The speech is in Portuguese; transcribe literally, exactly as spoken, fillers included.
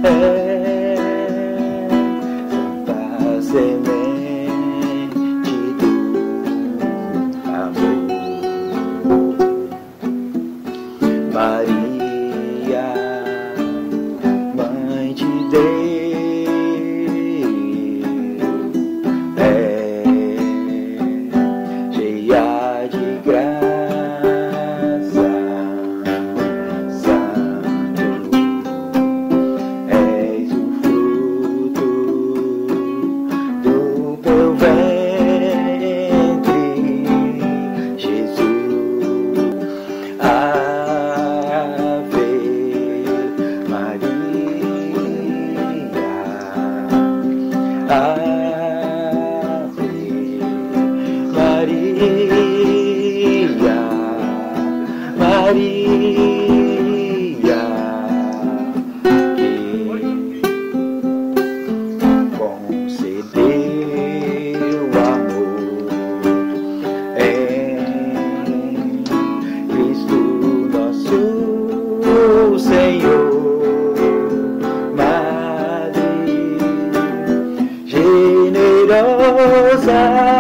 é santa semente do amor. Maria, Mãe de Deus, é cheia de graça, santo, és o fruto do teu ventre, Jesus. Ave Maria, Ave Maria, Maria, que concedeu amor em Cristo nosso Senhor. Madre generosa,